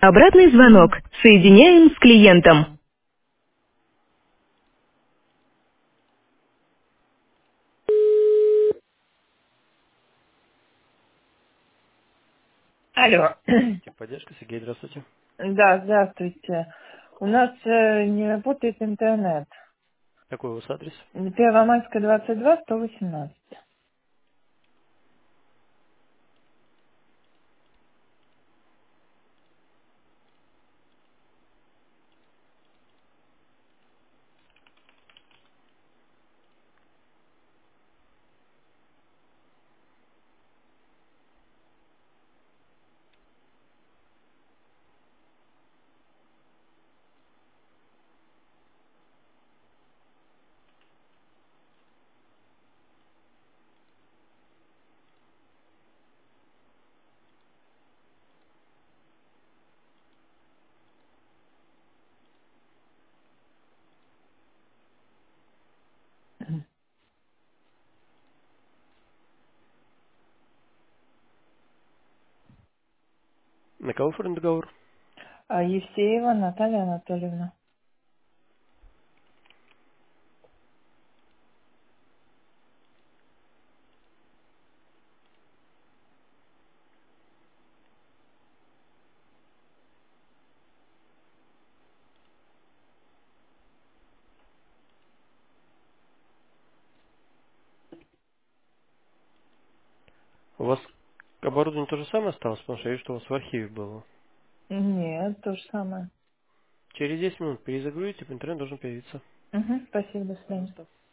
Обратный звонок. Соединяем с клиентом. Алло. Техподдержка, Сергей, здравствуйте. Да, здравствуйте. У нас не работает интернет. Какой у вас адрес? Первомайская, 22, 118. На кого оформлен договор? Евсеева Наталья Анатольевна. У вас оборудование то же самое осталось, потому что я вижу, что у вас в архиве было. Нет, то же самое. Через 10 минут перезагрузите, в интернет должен появиться. Угу, спасибо, до свидания. Пожалуйста.